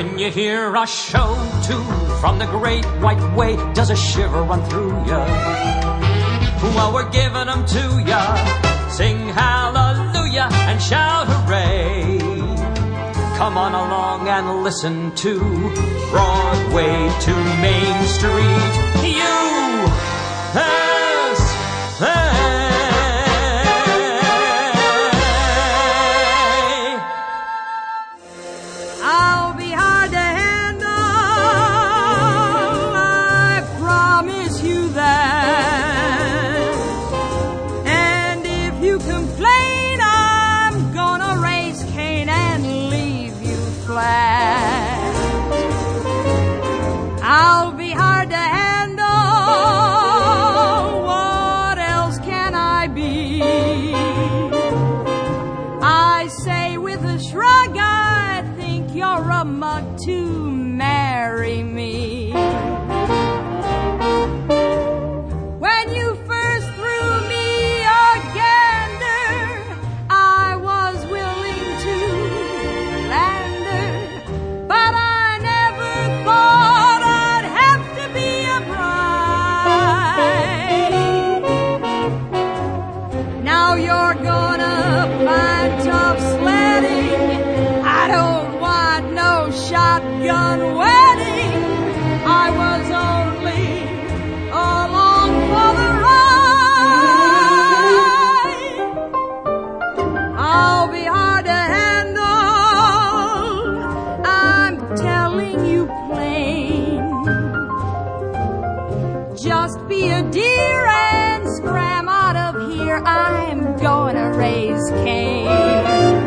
When you hear a show tune from the great white way, does a shiver run through ya? Well, we're giving them to ya. Sing hallelujah and shout hooray. Come on along and listen to Broadway to Main Street. USA. I'll be hard to handle, I promise you that. And if you complain, I'm gonna raise Cain and leave you flat. I'll be hard to handle, what else can I be? I say with a shrug, I think you're a mug to marry me. When you first threw me a gander, I was willing to lander, but I never thought I'd have to be a bride. Now you're gonna find tough sledding. I don't want no shotgun wedding. I was only along for the ride. I'll be hard to handle, I'm telling you plain. Just be a dear and scram out of here. I'm gonna raise Cain.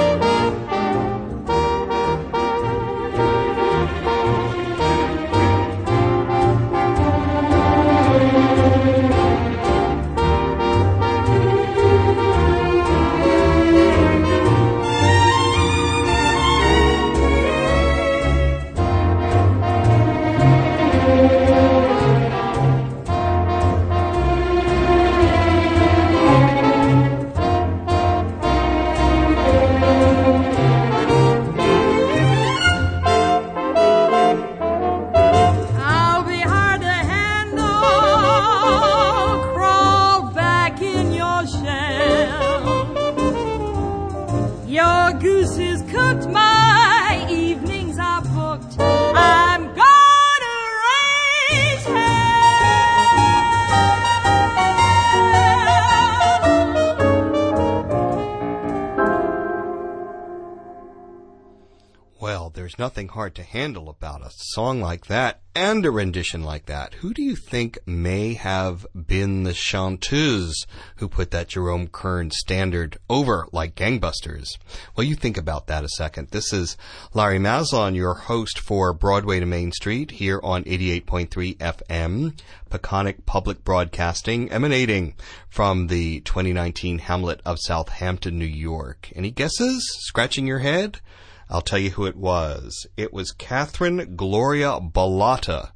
I'll be hard to handle, crawl back in your shell. Your goose is cooked, my evenings are booked. I'm gonna raise Well, there's nothing hard to handle about a song like that and a rendition like that. Who do you think may have been the chanteuse who put that Jerome Kern standard over like gangbusters? Well, you think about that a second. This is Larry Maslon, your host for Broadway to Main Street here on 88.3 FM, Peconic Public Broadcasting, emanating from the 2019 Hamlet of Southampton, New York. Any guesses? Scratching your head? I'll tell you who it was. It was Catherine Gloria Bellotta,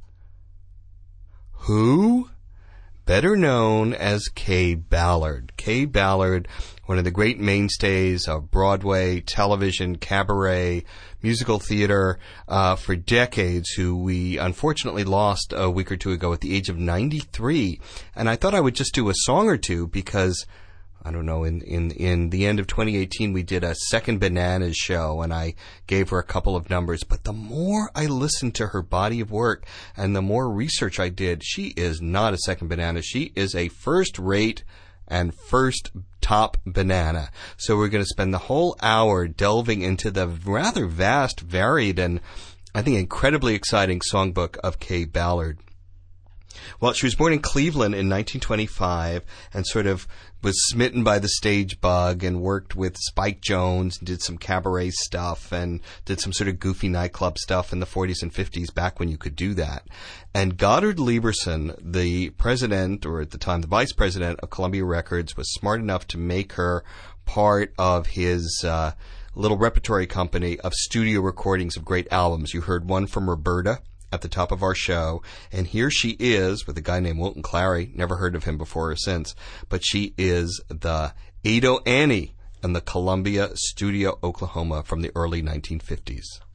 who, better known as Kay Ballard. Kay Ballard, one of the great mainstays of Broadway, television, cabaret, musical theater for decades, who we unfortunately lost a week or two ago at the age of 93. And I thought I would just do a song or two because, I don't know, in the end of 2018, we did a Second Bananas show, and I gave her a couple of numbers. But the more I listened to her body of work and the more research I did, she is not a second banana. She is a first-rate and first top banana. So we're going to spend the whole hour delving into the rather vast, varied, and I think incredibly exciting songbook of Kay Ballard. Well, she was born in Cleveland in 1925 and sort of was smitten by the stage bug and worked with Spike Jones and did some cabaret stuff and did some sort of goofy nightclub stuff in the 40s and 50s, back when you could do that. And Goddard Lieberson, the president, or at the time the vice president of Columbia Records, was smart enough to make her part of his little repertory company of studio recordings of great albums. You heard one from Roberta at the top of our show, and here she is with a guy named Wilton Clary. Never heard of him before or since, but she is the Ado Annie in the Columbia Studio, Oklahoma, from the early 1950s.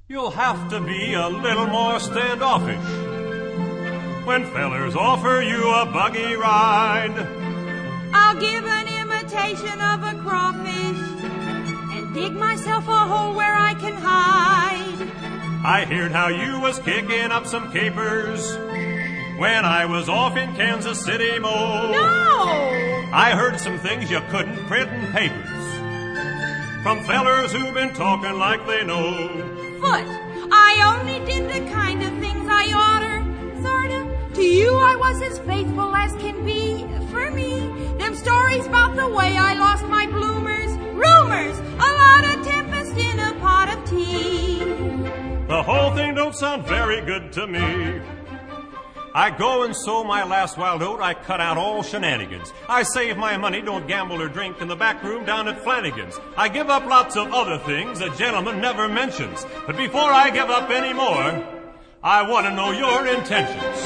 You'll have to be a little more standoffish when fellers offer you a buggy ride. I'll give an imitation of a crawfish and dig myself a hole where I can hide. I heard how you was kicking up some capers when I was off in Kansas City, Mo. No! I heard some things you couldn't print in papers from fellers who've been talking like they know. Foot, I only did the kind of things I oughter, sorta. To you I was as faithful as can be. For me, them stories about the way I lost my bloomers, rumors, a lot of tempest in a pot of tea. The whole thing don't sound very good to me. I go and sow my last wild oat, I cut out all shenanigans. I save my money, don't gamble or drink in the back room down at Flanagan's. I give up lots of other things a gentleman never mentions. But before I give up any more, I want to know your intentions.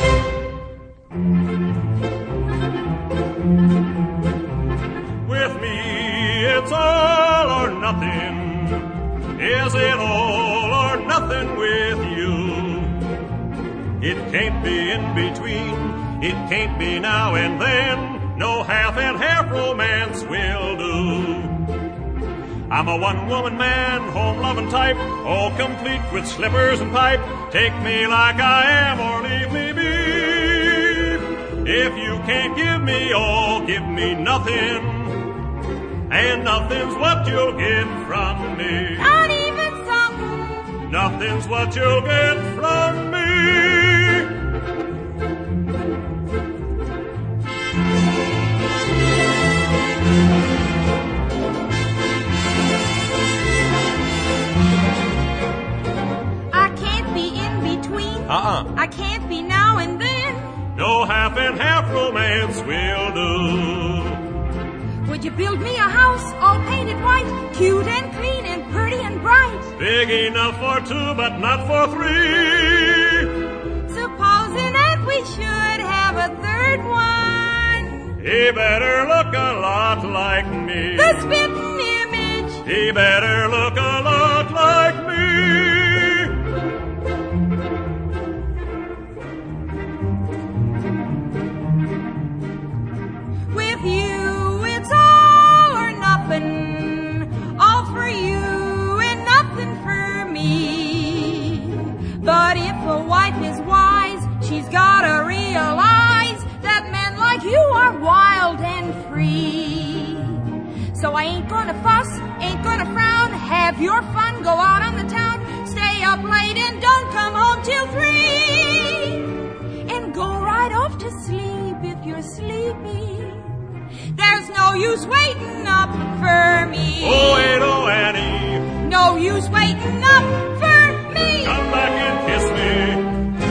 With me, it's all or nothing. Is it all or nothing with you? It can't be in between, it can't be now and then. No half and half romance will do. I'm a one-woman man, home-loving type, all complete with slippers and pipe. Take me like I am or leave me be. If you can't give me all, give me nothing. And nothing's what you'll get from me. Not even something. Nothing's what you'll get from me. I can't be in between. I can't be now and then. No half and half romance will do. Would you build me a house all painted white, cute and clean and pretty and bright? Big enough for two, but not for three. Supposing that we should have a third one. He better look a lot like me. The spitting image. He better look a lot like me. With you, it's all or nothing. All for you and nothing for me. But if a wife is wise, she's gotta realize that men like you are wild and free. So I ain't gonna fuss, ain't gonna frown. Have your fun, go out on the town. Stay up late and don't come home till 3. And go right off to sleep if you're sleepy. There's no use waiting up for me. Oh, ain't oh, Annie. No use waiting up for me. Come back and kiss me.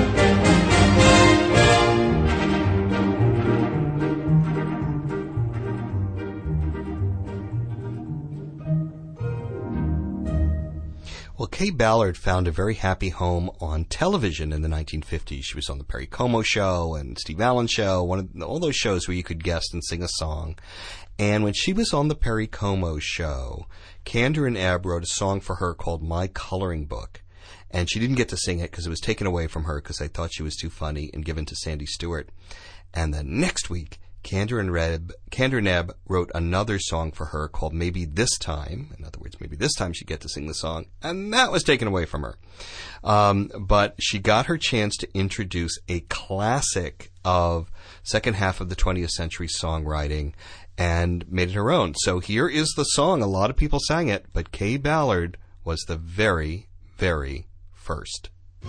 Well, Kay Ballard found a very happy home on television in the 1950s. She was on the Perry Como Show and Steve Allen Show, all those shows where you could guest and sing a song. And when she was on the Perry Como Show, Kander and Ebb wrote a song for her called My Coloring Book. And she didn't get to sing it because it was taken away from her because they thought she was too funny and given to Sandy Stewart. And then next week, Kander and Ebb wrote another song for her called Maybe This Time. In other words, maybe this time she'd get to sing the song. And that was taken away from her. But she got her chance to introduce a classic of second half of the 20th century songwriting and made it her own. So here is the song. A lot of people sang it, but Kay Ballard was the very, very first.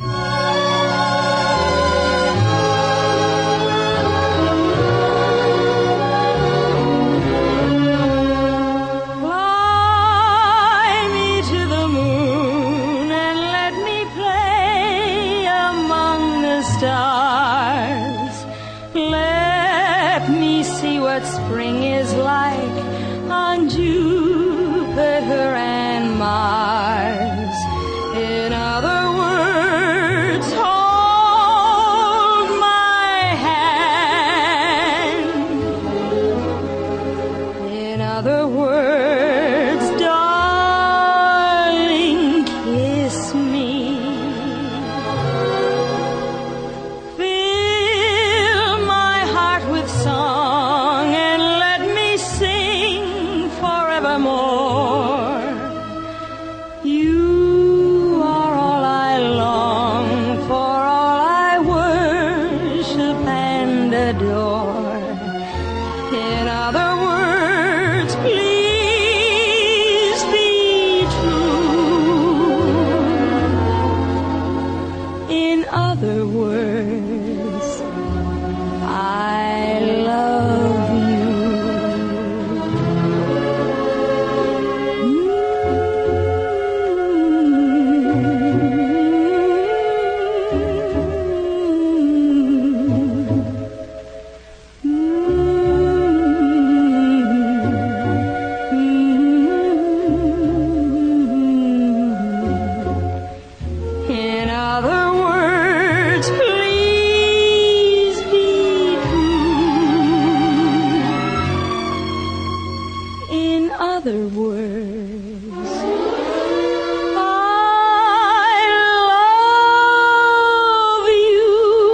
Spring is like on Jupiter and Mars. In other evermore. You are all I long for, all I worship and adore. In other words, please be true. In other words, I love you. In other words, please be true. In other words, I love you.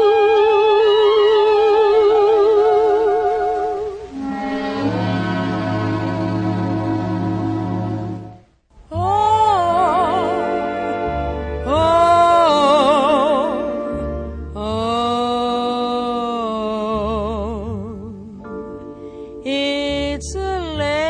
It's a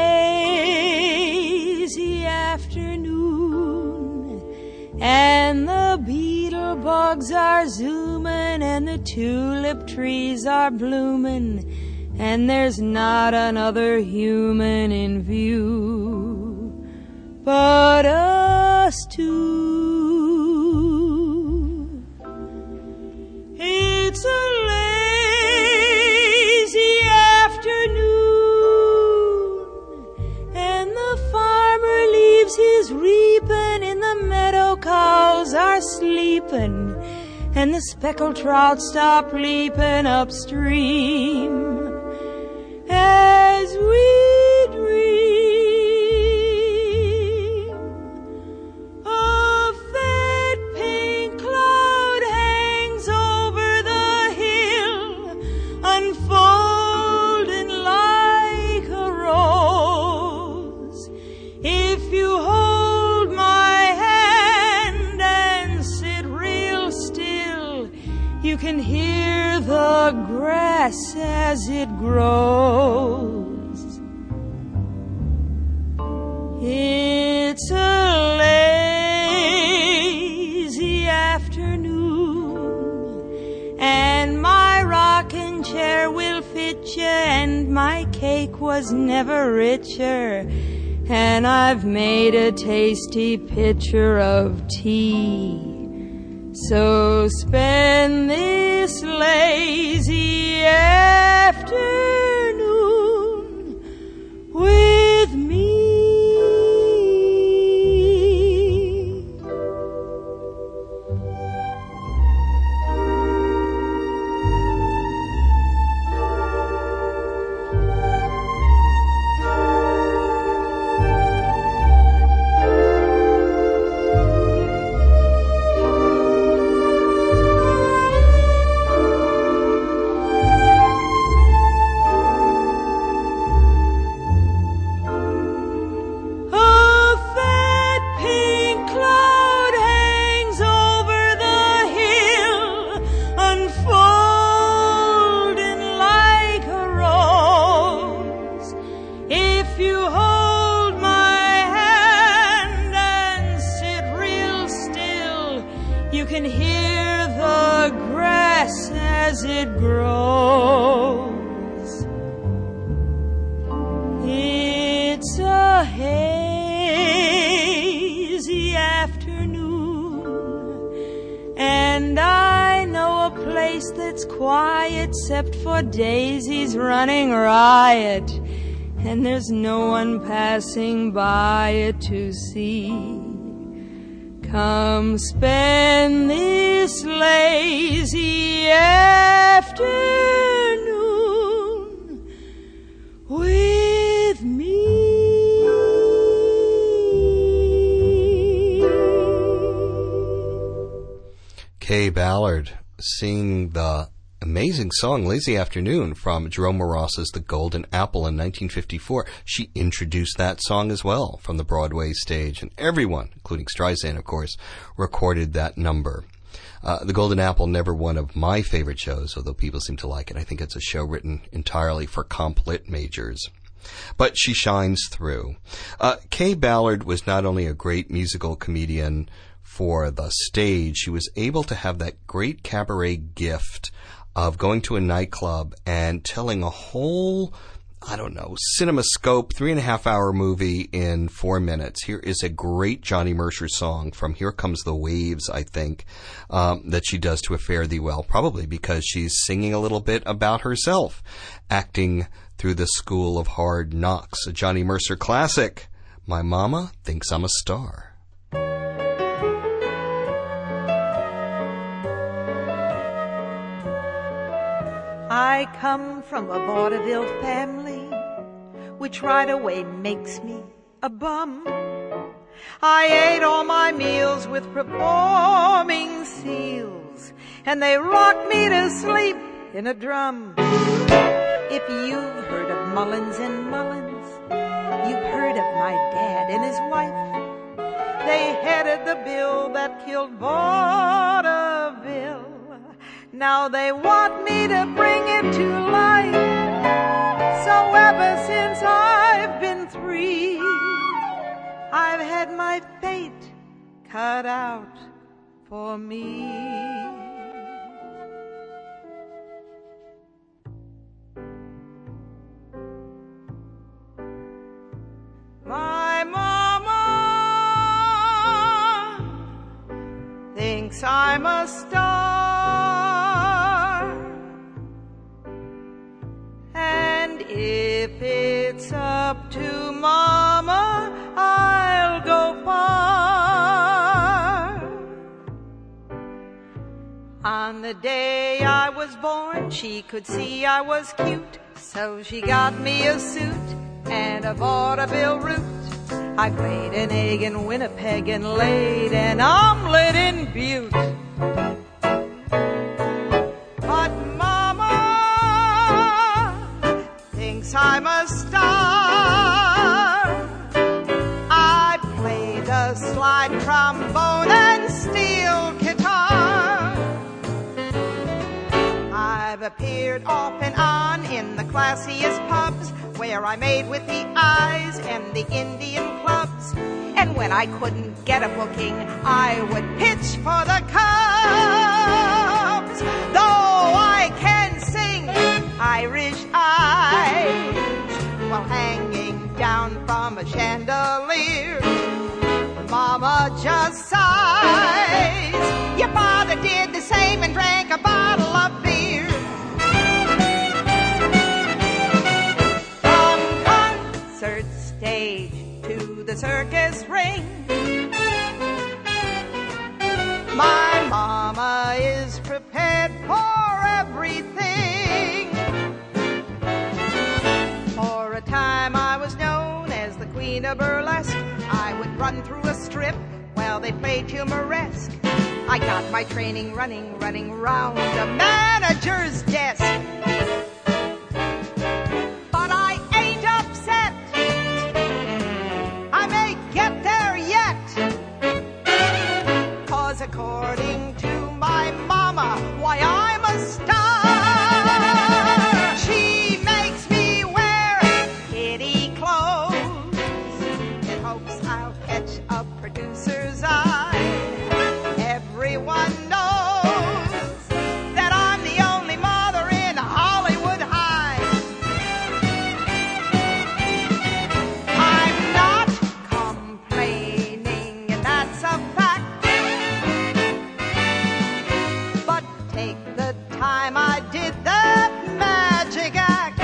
lazy afternoon, and the beetle bugs are zooming, and the tulip trees are blooming, and there's not another human in view but us two. It's a lazy afternoon, and the farmer leaves his reaping, and the meadow cows are sleeping, and the speckled trout stop leaping upstream as we dream. A fat pink cloud hangs over the hill, unfolding like a rose. If you hold my hand and sit real still, you can hear the grass as it grows. It's a lazy afternoon, and my rocking chair will fit you, and my cake was never richer, and I've made a tasty pitcher of tea. So spend this lazy afternoon with me. Can hear the grass as it grows. It's a hazy afternoon, and I know a place that's quiet except for daisies running riot, and there's no one passing by it to see. Come spend this lazy afternoon with me. Kay Ballard singing the Amazing song, Lazy Afternoon, from Jerome Moross's The Golden Apple in 1954. She introduced that song as well from the Broadway stage, and everyone, including Streisand, of course, recorded that number. The Golden Apple, never one of my favorite shows, although people seem to like it. I think it's a show written entirely for comp lit majors. But she shines through. Kay Ballard was not only a great musical comedian for the stage, she was able to have that great cabaret gift of going to a nightclub and telling a whole, CinemaScope 3.5-hour movie in 4 minutes. Here is a great Johnny Mercer song from Here Comes the Waves, I think, that she does to a Fare Thee Well, probably because she's singing a little bit about herself, acting through the school of hard knocks. A Johnny Mercer classic, My Mama Thinks I'm a Star. I come from a vaudeville family, which right away makes me a bum. I ate all my meals with performing seals, and they rocked me to sleep in a drum. If you've heard of Mullins and Mullins, you've heard of my dad and his wife. They headed the bill that killed vaudeville. Now they want me to bring it to life. So ever since I've been 3, I've had my fate cut out for me. My mama thinks I'm a star. If it's up to Mama, I'll go far. On the day I was born, she could see I was cute, so she got me a suit and a vaudeville route. I laid an egg in Winnipeg and laid an omelet in Butte. I'm a star. I play the slide trombone and steel guitar. I've appeared off and on in the classiest pubs, where I made with the eyes and the Indian clubs. And when I couldn't get a booking, I would pitch for the Cubs. Though I can sing Irish eyes while hanging down from a chandelier, Mama just sighs. Your father did the same and drank a bottle of beer. From concert stage to the circus ring, my mama is prepared for everything. For a time I was known as the queen of burlesque. I would run through a strip while they played humoresque. I got my training running round a manager's desk. But I ain't upset, I may get there yet. 'Cause according to my mama, why, I'm a star. She makes me wear kitty clothes in hopes I'll catch a producer's eye. Everyone knows that I'm the only mother in Hollywood High. I'm not complaining, and that's a fact. But take the time I did that magic act,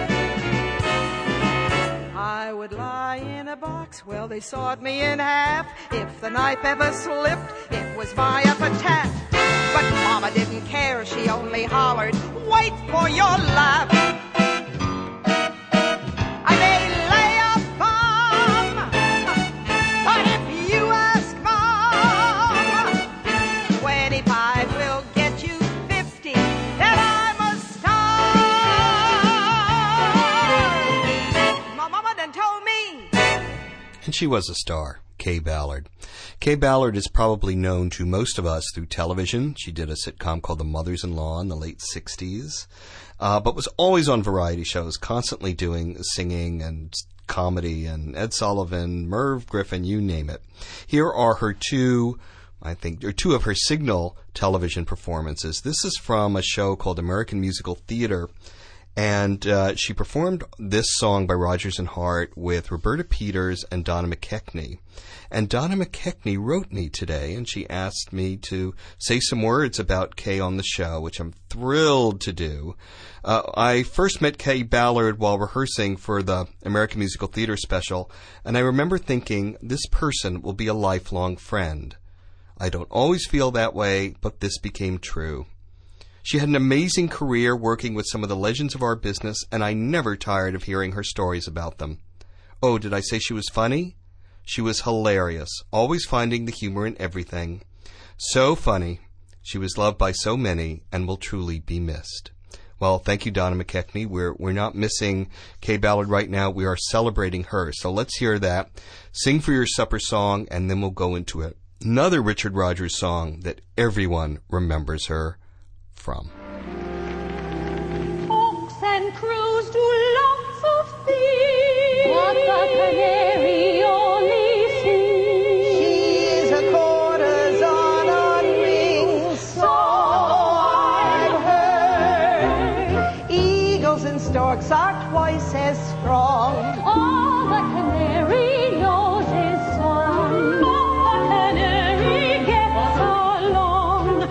I would lie in a box while they sawed me in half. If the knife ever slipped, it was my epitaph. But Mama didn't care, she only hollered, wait for your laugh. I may lay a bomb, but if you ask Mom, 25 will get you 50, and I And she was a star, Kay Ballard. Kay Ballard is probably known to most of us through television. She did a sitcom called The Mothers-in-Law in the late 60s, but was always on variety shows, constantly doing singing and comedy, and Ed Sullivan, Merv Griffin, you name it. Here are her two of her signal television performances. This is from a show called American Musical Theater, and she performed this song by Rodgers and Hart with Roberta Peters and Donna McKechnie. And Donna McKechnie wrote me today, and she asked me to say some words about Kay on the show, which I'm thrilled to do. I first met Kay Ballard while rehearsing for the American Musical Theater special, and I remember thinking, this person will be a lifelong friend. I don't always feel that way, but this became true. She had an amazing career working with some of the legends of our business, and I never tired of hearing her stories about them. Oh, did I say she was funny? She was hilarious, always finding the humor in everything. So funny. She was loved by so many and will truly be missed. Well, thank you, Donna McKechnie. We're not missing Kay Ballard right now. We are celebrating her. So let's hear that. Sing for Your Supper song, and then we'll go into it. Another Richard Rodgers song that everyone remembers her from. Hawks and crows do lots of things, but the canary only sings. She's a courtesan on wings, so I've heard. Eagles and storks are twice as strong. All the canary knows is song. The canary gets along.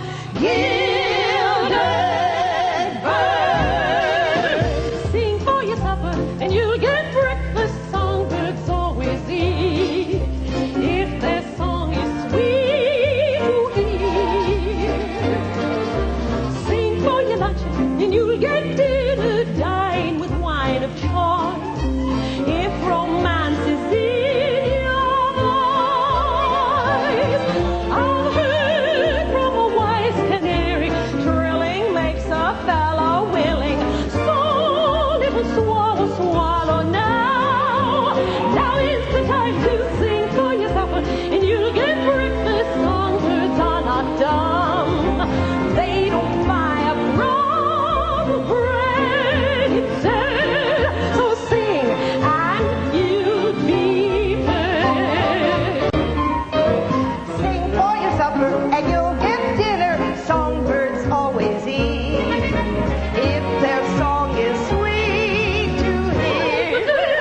Sing for your supper and you'll get breakfast. Songbirds always eat if their song is sweet to hear. Sing for your lunch and you'll get dinner. Dine with wine of choice if romance is in your voice. I've heard from a wise canary, trilling makes a fellow willing. So little swallow, swallow now. Now is the time to sing for your supper, and you'll get breakfast. Songbirds are not dumb. They don't buy a crumb bread itself. So sing and you'll be fed. Sing for your supper and you'll get dinner. Songbirds always eat if their song is sweet to hear.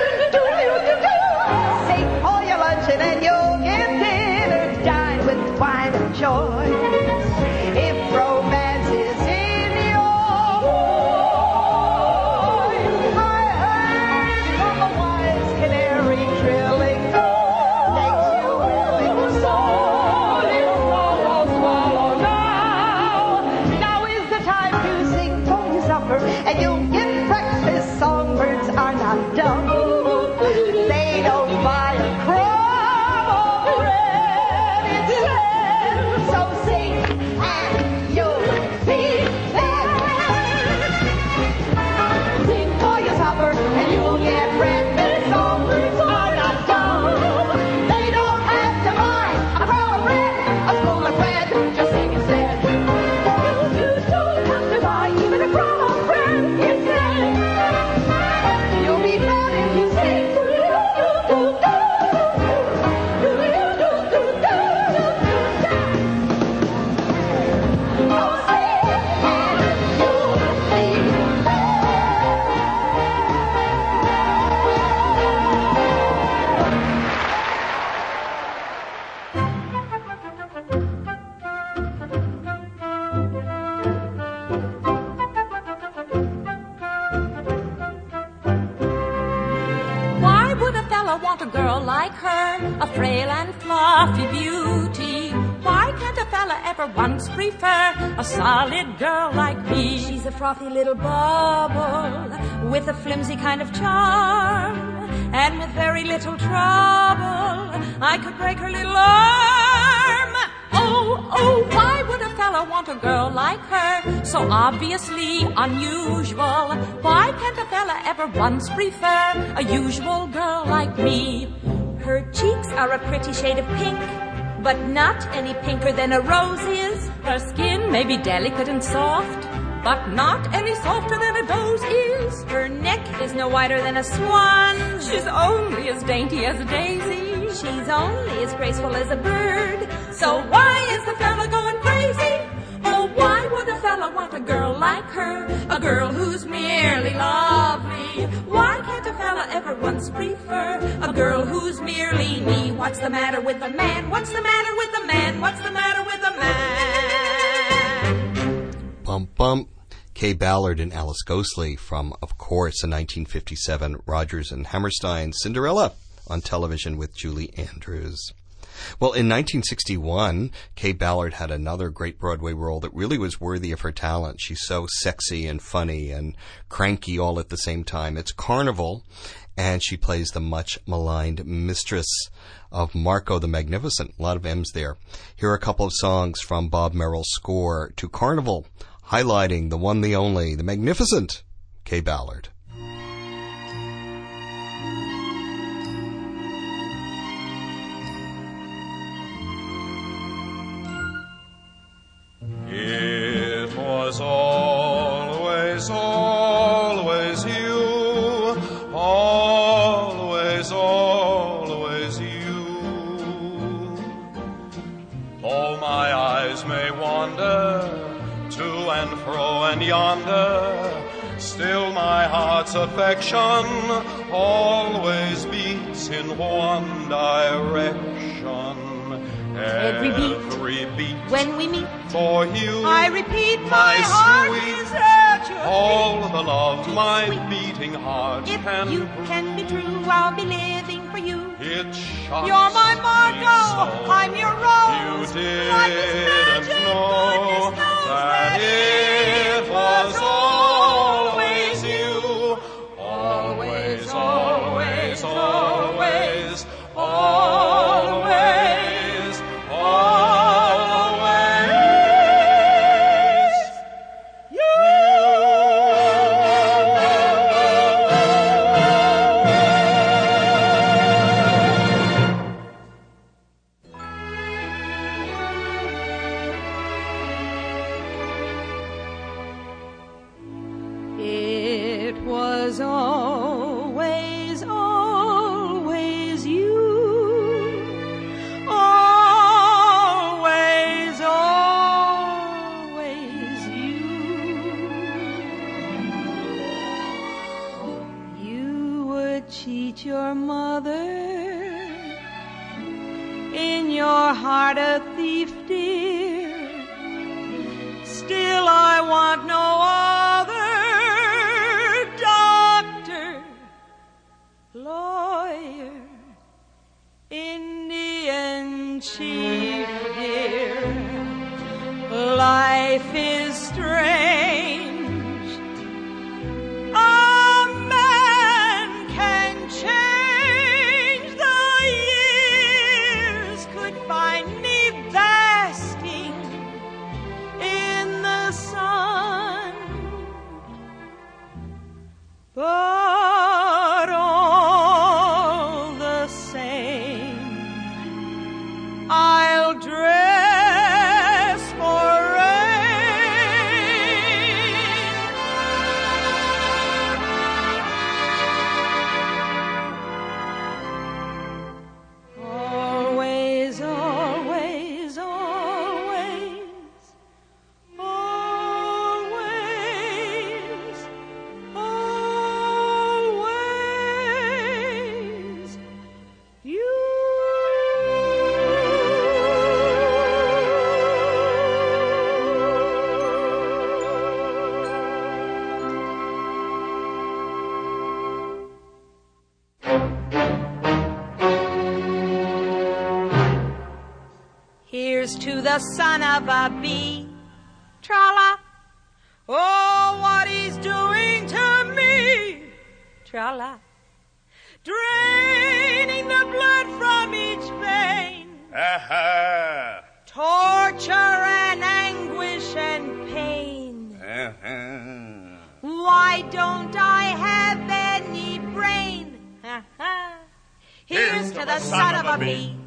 Sing for your luncheon and you'll get dinner. Dine with wine of choice if romance is in your voice. I heard from a wise canary, trilling makes you willing. So little swallow, swallow now. Now is the time to sing for your supper, and you'll get breakfast. Songbirds are not dumb. They don't buy a crumb of bread itself. So sing and you'll be fed. Sing for your supper and you'll get breakfast. Songbirds are not dumb. They don't have to buy a crumb of bread, a spoon of bread. Just sing instead. You don't have to buy even a crumb of bread instead. You'll be fed if you sing. Why would a fella want a girl like her, a frail and fluffy beauty? Why can't a fella ever once prefer a solid girl like me? She's a frothy little bubble with a flimsy kind of charm, and with very little trouble I could break her little arm. Oh, why would a fella want a girl like her, so obviously unusual? Why can't a fella ever once prefer a usual girl like me? Her cheeks are a pretty shade of pink, but not any pinker than a rose is. Her skin may be delicate and soft, but not any softer than a doe's is. Her neck is no wider than a swan. She's only as dainty as a daisy. She's only as graceful as a bird. So why is the fella going crazy? Oh, why would a fella want a girl like her? A girl who's merely lovely. Why can't a fella ever once prefer a girl who's merely me? What's the matter with the man? What's the matter with the man? What's the matter with the man? Bump, bump. Kay Ballard and Alice Ghostley from, of course, the 1957 Rodgers and Hammerstein Cinderella on television with Julie Andrews. Well, in 1961, Kay Ballard had another great Broadway role that really was worthy of her talent. She's so sexy and funny and cranky all at the same time. It's Carnival, and she plays the much maligned mistress of Marco the Magnificent. A lot of M's there. Here are a couple of songs from Bob Merrill's score to Carnival, highlighting the one, the only, the magnificent Kay Ballard. It was always, always you, always, always you. Though my eyes may wander to and fro and yonder, still my heart's affection always beats in one direction. Every beat, when we meet, for you, I repeat, my heart sweet, is at your all feet. the love It's my sweet. beating heart If can you can be true, I'll be living for you. It shocks You're my me Marco, so. I'm your Rose. You Life is didn't magic, know goodness knows that it was always you, always, always, always, always, always you. It was always, always you. Always, always you. You would cheat your mother, in your heart a thief, dear. Still I want no other doctor, lawyer, Indian chief, dear. Life is strange. A man can change. The years could find me basking in the sun, but all the same, I'll dress for rain. Always, always, always. Always, always you. Here's to the son of a bee, tra-la. Oh, what he's doing to me, tra-la. Draining the blood from each vein, Aha! torture and anguish and pain. Aha! Why don't I have any brain? Here's to the son of a bee.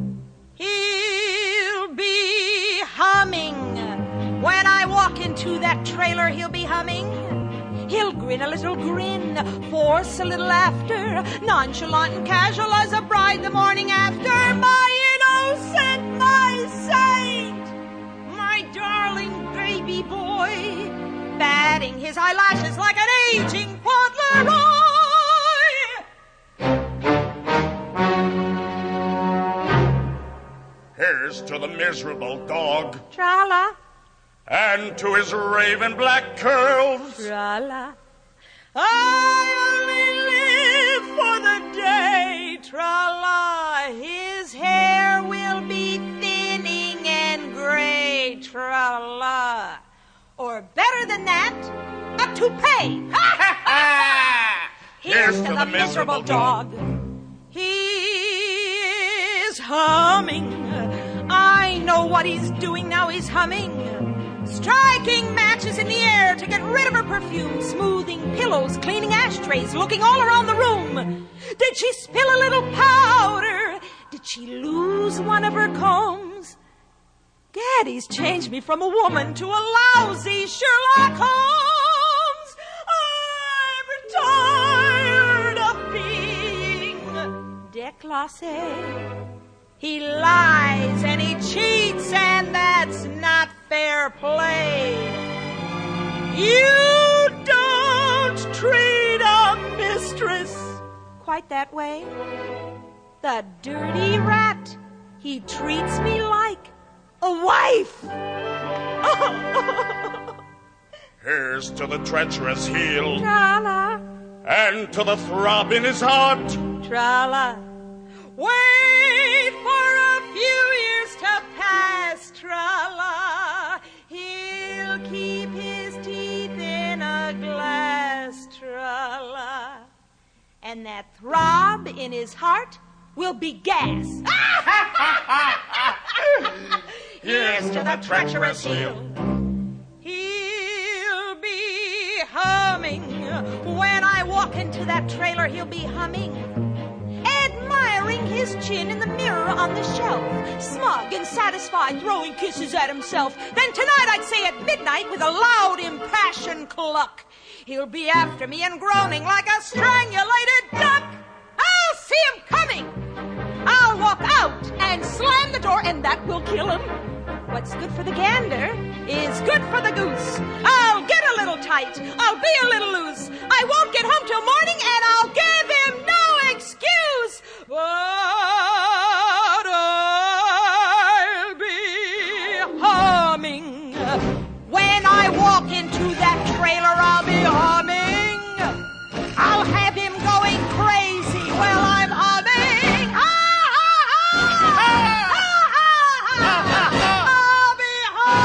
He'll be humming. When I walk into that trailer, he'll be humming. He'll grin a little grin, force a little laughter, nonchalant and casual as a bride the morning after. My innocent, my saint, my darling baby boy, batting his eyelashes like an aging Fauntleroy. Here's to the miserable dog, Tra-la, and to his raven black curls. tra-la. I only live for the day, tra-la. His hair will be thinning and gray, tra-la. Or better than that, a toupee. Here's to the miserable dog. He is humming. I know what he's doing now. He's humming. Striking matches in the air to get rid of her perfume, smoothing pillows, cleaning ashtrays, looking all around the room. Did she spill a little powder? Did she lose one of her combs? Gad, he's changed me from a woman to a lousy Sherlock Holmes. I'm tired of being déclassé. He lies and he cheats, and that's not fair play. You don't treat a mistress quite that way. The dirty rat, he treats me like a wife. Here's to the treacherous heel, Tra-la, and to the throb in his heart. tra-la. Wait for a few years to pass, tra-la. He'll keep his teeth in a glass, tra-la. And that throb in his heart will be gas. Here's to the treacherous heel. He'll be humming. When I walk into that trailer, he'll be humming. Admiring his chin in the mirror on the shelf, smug and satisfied, throwing kisses at himself. Then tonight, I'd say at midnight, with a loud, impassioned cluck, he'll be after me and groaning like a strangulated duck. I'll see him coming. I'll walk out and slam the door, and that will kill him. What's good for the gander is good for the goose. I'll get a little tight. I'll be a little loose. I won't get home till morning, and I'll give him no excuse. But I'll be humming. When I walk into that trailer, I'll be humming. I'll have him going crazy while I'm humming. Ha, ha, ha, ha, ha, ha, ha. I'll be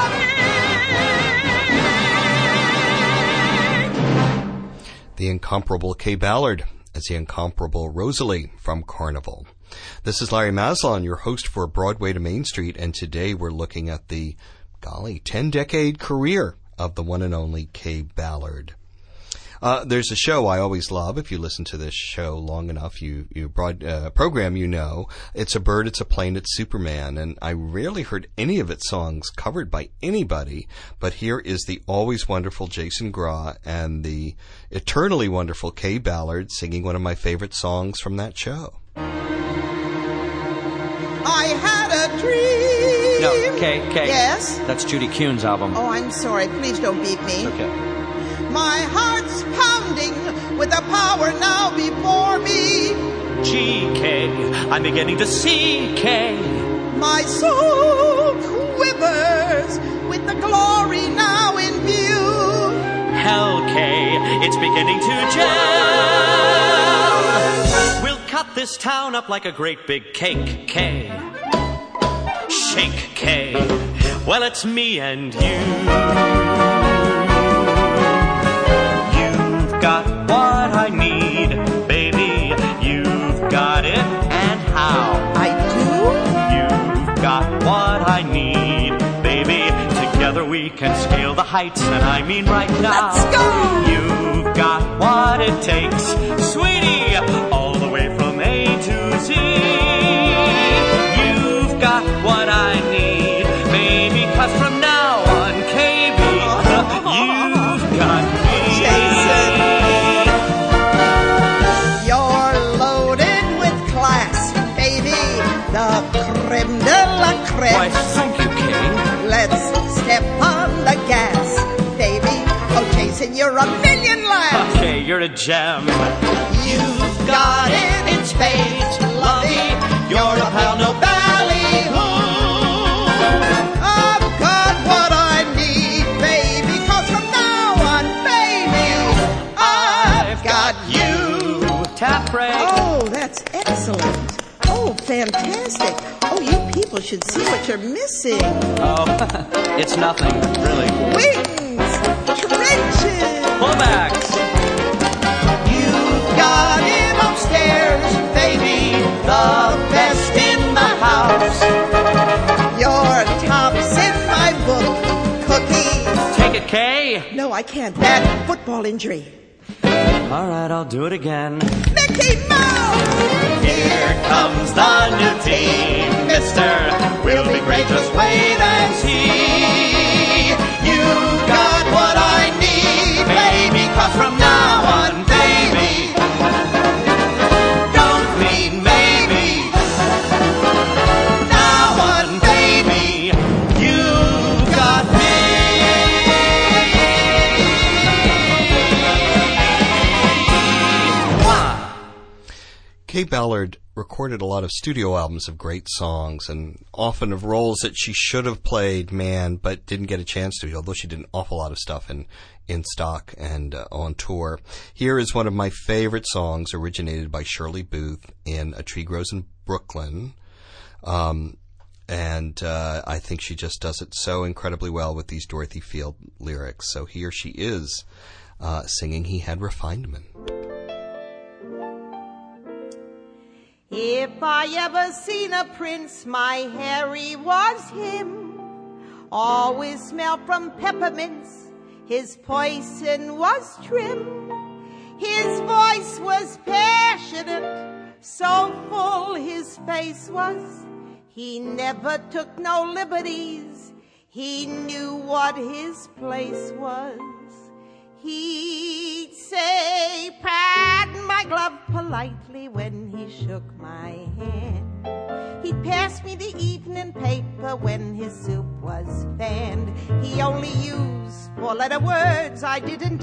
humming. The incomparable Kay Ballard as the incomparable Rosalie from Carnival. This is Larry Maslon, your host for Broadway to Main Street, and today we're looking at the, 10-decade career of the one and only Kay Ballard. There's a show I always love. If you listen to this show long enough, program, It's a Bird, It's a Plane, It's Superman. And I rarely heard any of its songs covered by anybody, but here is the always wonderful Jason Gras and the eternally wonderful Kay Ballard singing one of my favorite songs from that show. I had a dream. No, Kay. Yes? That's Judy Kuhn's album. Oh, I'm sorry. Please don't beat me. Okay. My heart's pounding with the power now before me. G.K. I'm beginning to see Kay. My soul quivers with the glory now in view. Hell, Kay. It's beginning to gel. We'll cut this town up like a great big cake, Kay. Shake, Kay. Well, it's me and you. Got what I need, baby. You've got it, and how? I do? You've got what I need, baby. Together we can scale the heights, and I mean right now. Let's go! You've got what it takes, sweetie, all the way from A to Z. got what I need, baby, 'cause from now on, KB, you've got me. Jason, you're loaded with class, baby. The creme de la creme. Why, thank you, Kay. Let's step on the gas, baby. Oh, Jason, you're a million laughs. Okay, you're a gem. You've got it in spades, lovey. You're a pal, no ballyhoo. I've got what I need, baby. 'Cause from now on, baby, I've got you. Tap break. Oh, that's excellent. Oh, fantastic. Oh, you people should see what you're missing. Oh, it's nothing, really. Wings, trenches. Pullbacks. You've got it upstairs, baby. The best in the house. Your top's in my book, Cookie. Take it, Kay. No, I can't. That football injury. All right, I'll do it again. Mickey Mouse! Here comes the new team, mister. We'll be great, just wait and see. You got what I need, baby, 'cause from now on, baby, don't mean maybe. Now on, baby, you got me. Kay Ballard recorded a lot of studio albums of great songs and often of roles that she should have played, but didn't get a chance to, although she did an awful lot of stuff in stock and on tour. Here is one of my favorite songs, originated by Shirley Booth in A Tree Grows in Brooklyn. And I think she just does it so incredibly well with these Dorothy Field lyrics. So here she is singing He Had Refinement. If I ever seen a prince, my Harry was him. Always smelled from peppermints, his poison was trim. His voice was passionate, so full his face was. He never took no liberties, he knew what his place was. He'd say, "Pardon my glove," politely when he shook my hand. He'd pass me the evening paper when his soup was fanned. He only used four-letter words I didn't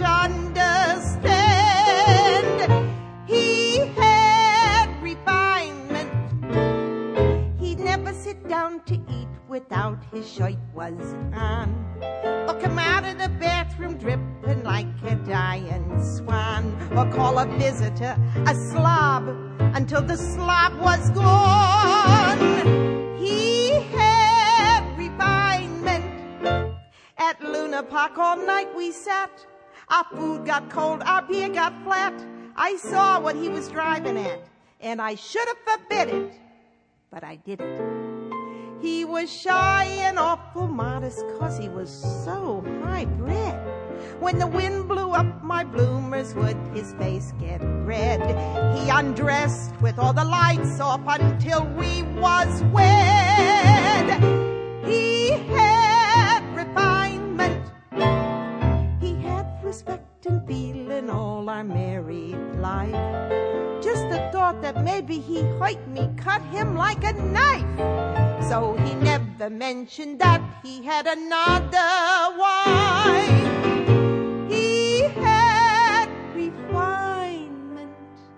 understand. He had refinement. He'd never sit down to eat without his shirt was on, or come out of the bathroom dripping like a dying swan, or call a visitor a slob until the slob was gone. He had refinement. At Luna Park all night we sat. Our food got cold, our beer got flat. I saw what he was driving at, and I should have forbid it, but I didn't. He was shy and awful modest, 'cause he was so high-bred. When the wind blew up my bloomers, would his face get red? He undressed with all the lights off until we was wed. He had refinement. He had respect and feeling all our married life. Just the thought that maybe he hurt me cut him like a knife. So he never mentioned that he had another wife. He had refinement,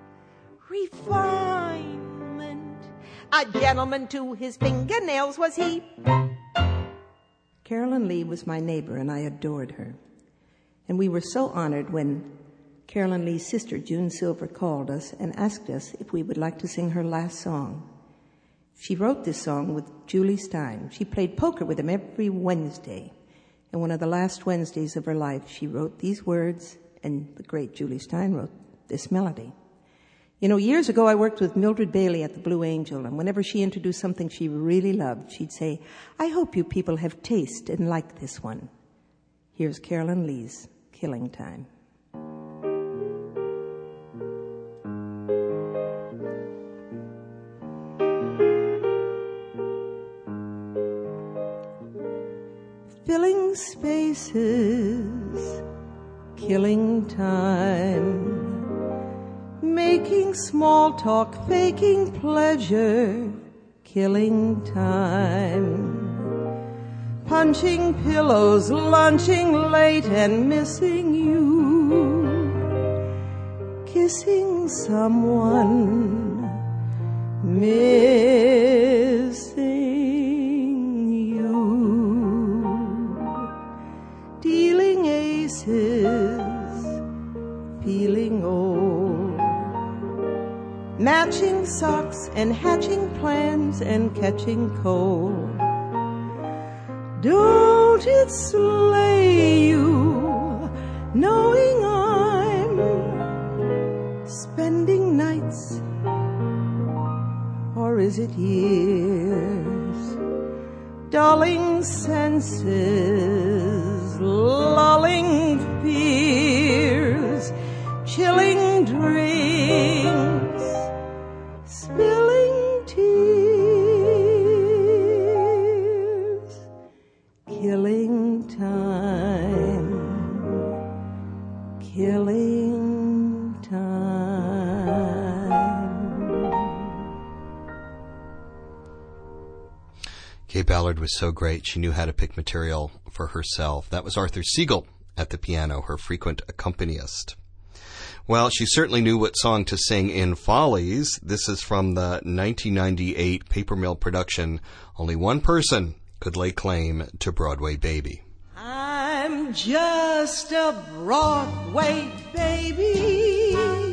refinement. A gentleman to his fingernails was he. Carolyn Lee was my neighbor, and I adored her. And we were so honored when Carolyn Lee's sister, June Silver, called us and asked us if we would like to sing her last song. She wrote this song with Julie Stein. She played poker with him every Wednesday. And one of the last Wednesdays of her life, she wrote these words, and the great Julie Stein wrote this melody. You know, years ago I worked with Mildred Bailey at the Blue Angel, and whenever she introduced something she really loved, she'd say, "I hope you people have taste and like this one." Here's Carolyn Lee's Killing Time. spaces, killing time, making small talk, faking pleasure, killing time, punching pillows, lunching late and missing you, kissing someone, missing you, dealing aces, feeling old, matching socks and hatching plans and catching cold. Don't it slay you knowing I'm spending nights, or is it years, dulling senses, lulling fears, chilling drinks, spilling tears, killing time, killing time. Kay Ballard was so great. She knew how to pick material for herself. That was Arthur Siegel at the piano, her frequent accompanist. Well, she certainly knew what song to sing in Follies. This is from the 1998 Paper Mill production. Only one person could lay claim to Broadway Baby. I'm just a Broadway baby,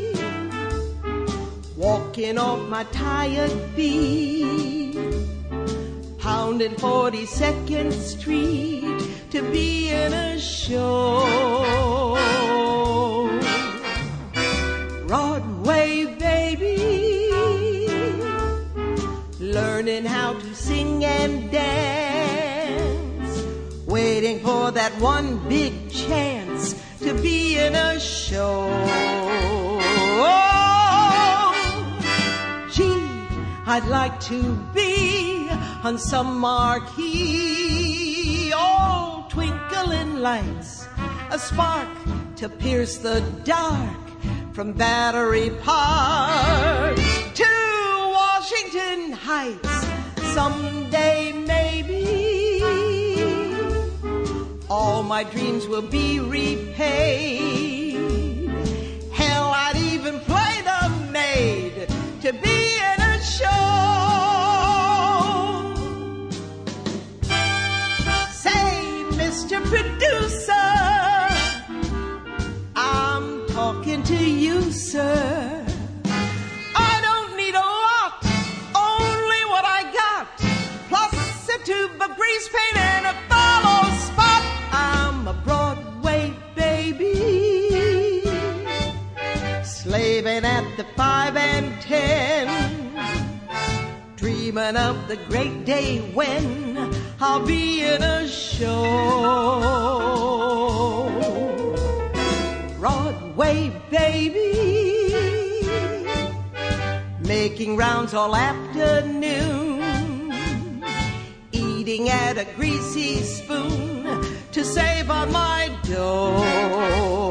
walking off my tired feet, pounding 42nd Street to be in a show. Broadway baby, learning how to sing and dance, waiting for that one big chance to be in a show. Gee, I'd like to be on some marquee, all twinkling lights, a spark to pierce the dark, from Battery Park to Washington Heights. Someday maybe all my dreams will be repaid. Hell, I'd even play the maid to be in a show. Say, Mr. Producer, I'm talking to you, sir. I don't need a lot, only what I got, plus a tube of grease paint and a follow spot. I'm a Broadway baby, slaving at the 5 and 10, dreaming of the great day when I'll be in a show. Broadway baby, making rounds all afternoon, eating at a greasy spoon to save on my dough.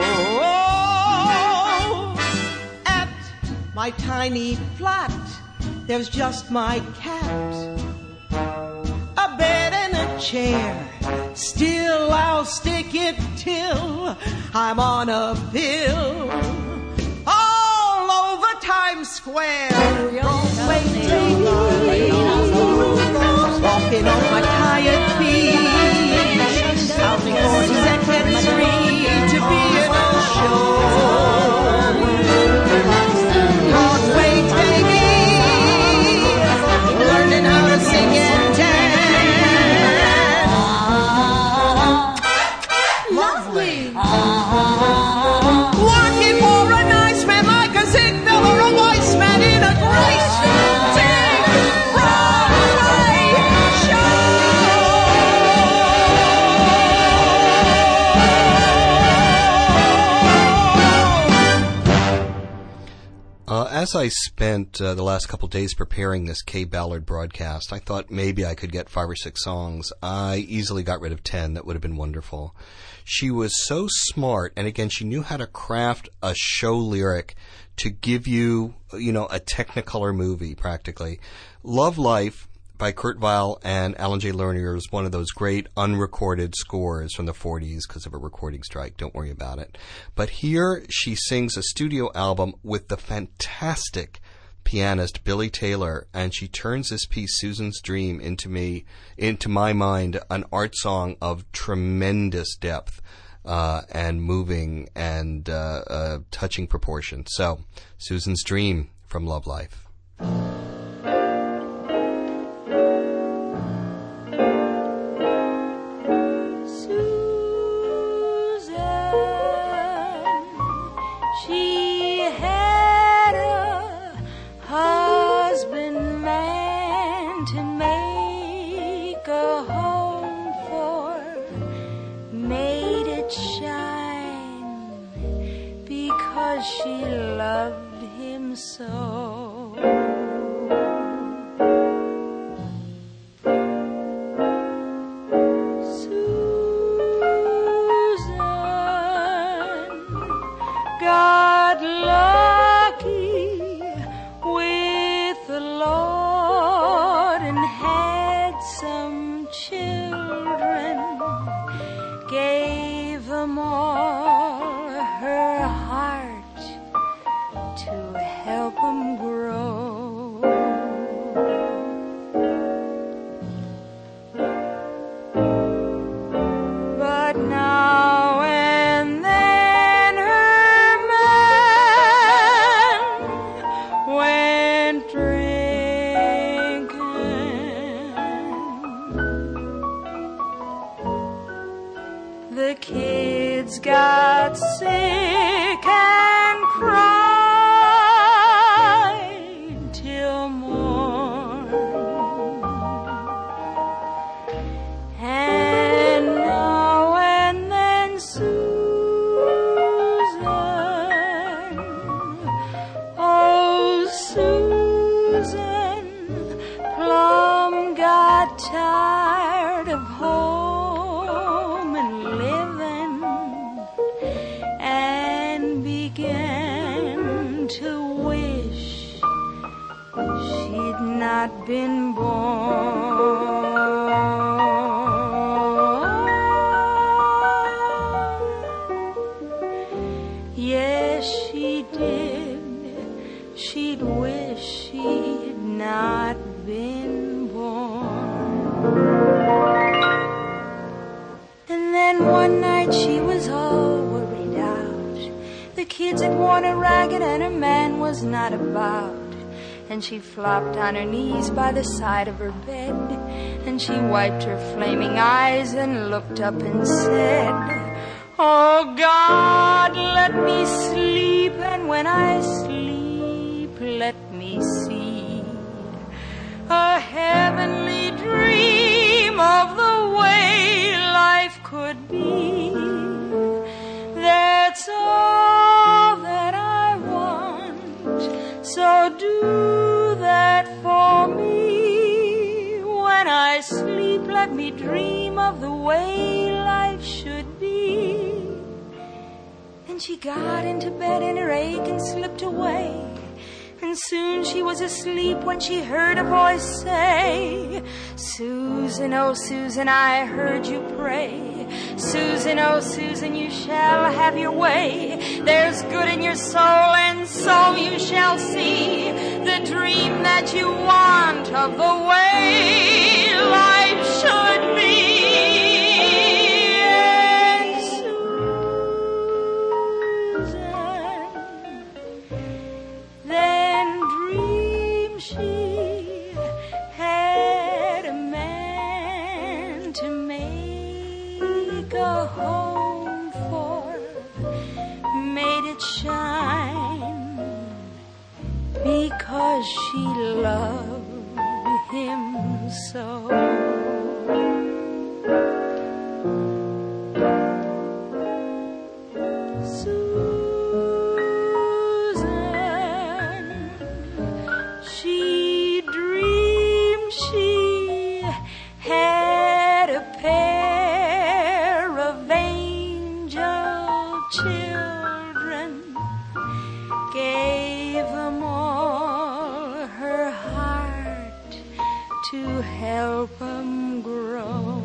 At my tiny flat, there's just my cat, a bed and a chair. Still I'll stick it till I'm on a bill all over Times Square. Broadway baby, walking on my tired feet, counting 42nd Street to be in a show. Broadway baby, learning how to sing and dance. Working for a nice man like a sick fella or a wise man in a grace. Sing, as I spent the last couple days preparing this Kay Ballard broadcast, I thought maybe I could get 5 or 6 songs. I easily got rid of 10. That would have been wonderful. She was so smart, and again, she knew how to craft a show lyric to give you, a Technicolor movie, practically. Love Life by Kurt Weill and Alan J. Lerner is one of those great unrecorded scores from the 40s because of a recording strike. Don't worry about it. But here she sings a studio album with the fantastic pianist Billy Taylor, and she turns this piece, Susan's Dream, into my mind, an art song of tremendous depth and moving and touching proportion. So, Susan's Dream from Love Life. She loved him so. Susan got lucky with the Lord and had some children, gave them all her heart to help them grow. But now and then her man went drinking. The kids got sick and cried till morn. And now and then Susan, oh Susan, plumb got tired of home and living, and began to wish she'd not been born. Yes, she did. She'd wish she'd not been born. And then one night she was all worried out. The kids had worn her ragged and her man was not about. And she flopped on her knees by the side of her bed, and she wiped her flaming eyes and looked up and said, oh God, let me sleep, and when I sleep, let me see a heavenly dream of the way life could be. That's all that I want, so do that for me. When I sleep, let me dream of the way life should be. And she got into bed and her aching slipped away, and soon she was asleep when she heard a voice say, Susan, oh Susan, I heard you pray. Susan, oh Susan, you shall have your way. There's good in your soul, and so you shall see the dream that you want of the way life should be. And Susan then dreamed she had a man to make a home for, made it shine because she loved him so. Susan help 'em grow.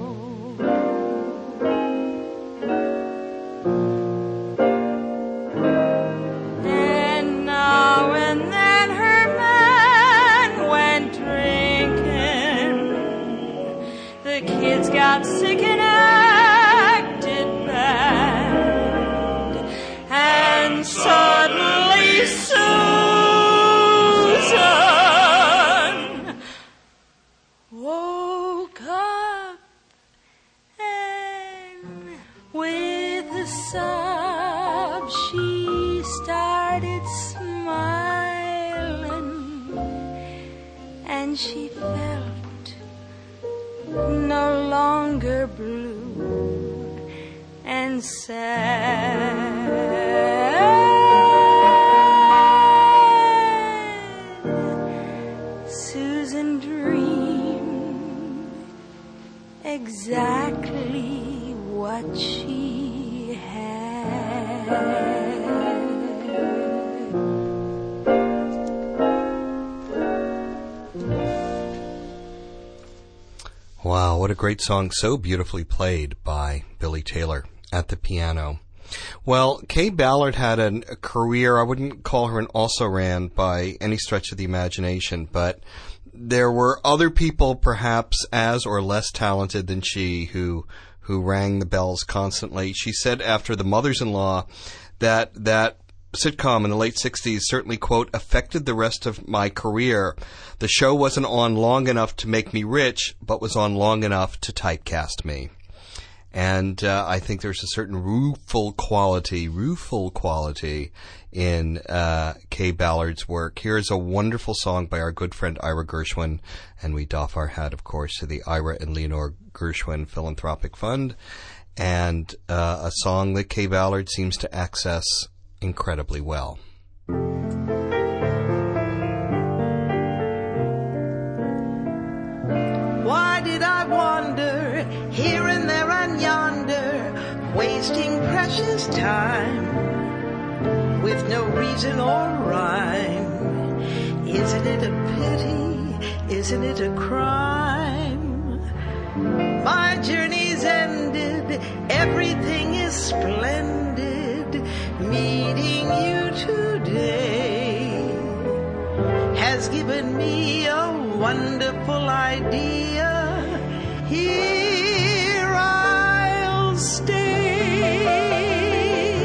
And now and then her man went drinking. The kids got sick and acted bad. And suddenly Susan woke up, and with a sob she started smiling, and she felt no longer blue and sad. Susan dreamed exactly what she had. Wow, what a great song, so beautifully played by Billy Taylor at the piano. Well, Kay Ballard had a career, I wouldn't call her an also-ran by any stretch of the imagination, but there were other people perhaps as or less talented than she who rang the bells constantly. She said after The Mothers-in-Law that sitcom in the late 60s certainly, quote, affected the rest of my career. The show wasn't on long enough to make me rich, but was on long enough to typecast me. And I think there's a certain rueful quality in Kay Ballard's work. Here's a wonderful song by our good friend Ira Gershwin, and we doff our hat, of course, to the Ira and Leonore Gershwin Philanthropic Fund, and a song that Kay Ballard seems to access incredibly well. Why did I wander here and there and yonder, wasting precious time with no reason or rhyme? Isn't it a pity? Isn't it a crime? My journey's ended, everything is splendid. Meeting you today has given me a wonderful idea. Here I'll stay.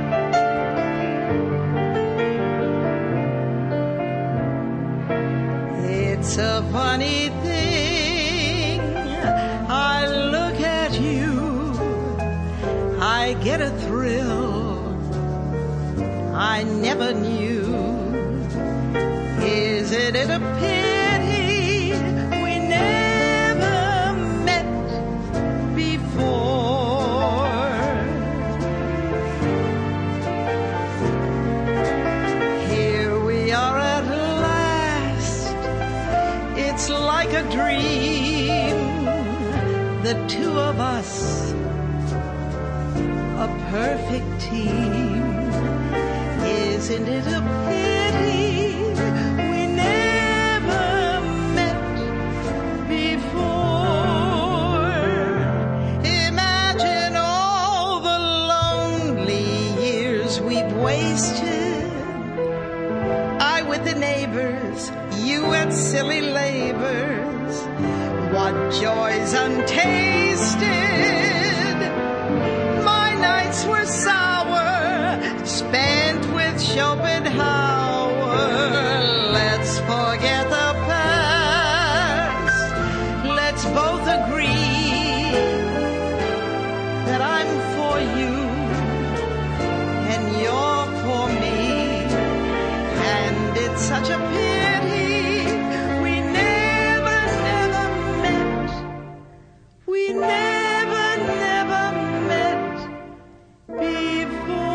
It's a funny thing, I look at you, I get a thrill I never knew. Isn't it a pity we never met before? Here we are at last, it's like a dream, the two of us, a perfect team. Isn't it a pity we never met before? Imagine all the lonely years we've wasted. I with the neighbors, you at silly labors. What joys untasted. My nights were sour, spent with Schopenhauer. Let's forget the past. Let's both agree that I'm for you and you're for me. And it's such a pity we never met. We never met before.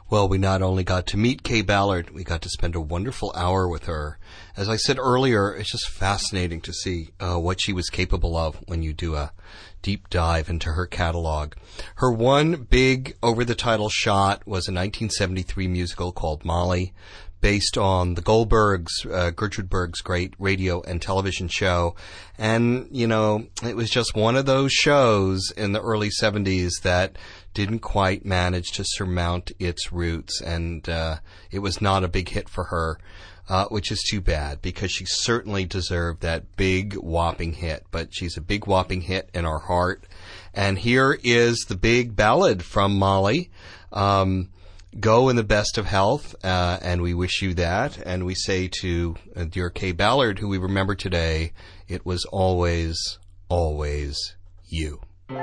Well, we not only got to meet Kay Ballard, we got to spend a wonderful hour with her. As I said earlier, it's just fascinating to see what she was capable of when you do a deep dive into her catalog. Her one big over-the-title shot was a 1973 musical called Molly, based on the Goldbergs, Gertrude Berg's great radio and television show. And, you know, it was just one of those shows in the early 70s that didn't quite manage to surmount its roots, and it was not a big hit for her, which is too bad, because she certainly deserved that big whopping hit. But she's a big whopping hit in our heart. And here is the big ballad from Molly. Go in the best of health, and we wish you that. And we say to dear Kay Ballard, who we remember today, it was always, always you.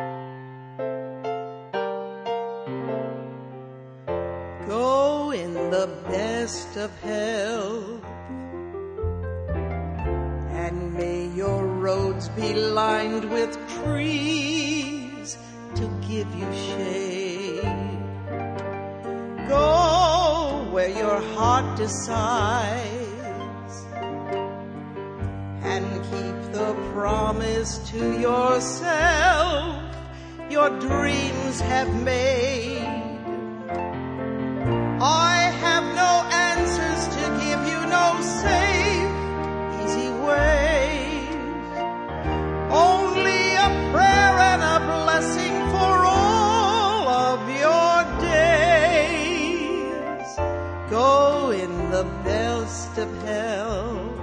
Go in the best of health, and may your roads be lined with trees to give you shade. Go where your heart decides, and keep the promise to yourself your dreams have made. I have no answers to give you, no safe, easy ways. Only a prayer and a blessing for all of your days. Go in the best of health,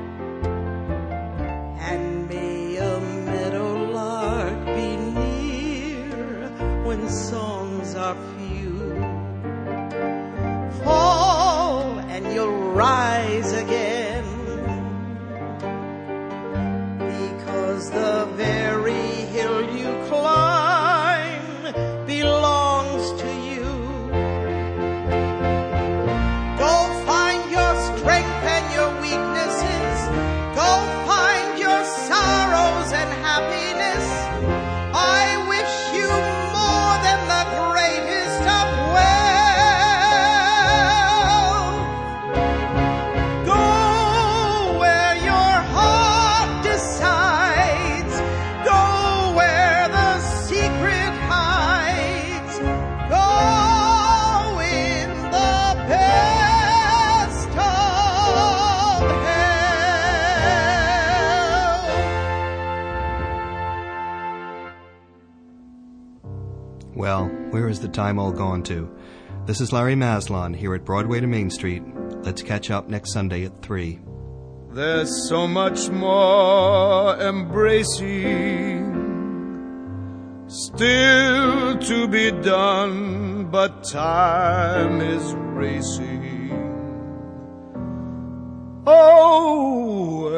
and may a meadowlark be near when songs are few. Fall and you'll rise again, because the very hill you climb belongs to you. Go find your strength and your weaknesses. Go find your sorrows and happiness. I wish you more than the greatest of wealth. Well, where is the time all gone to? This is Larry Maslon here at Broadway to Main Street. Let's catch up next Sunday at 3. There's so much more embracing still to be done, but time is racing. Oh,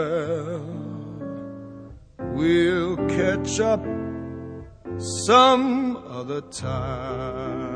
well, we'll catch up some other time.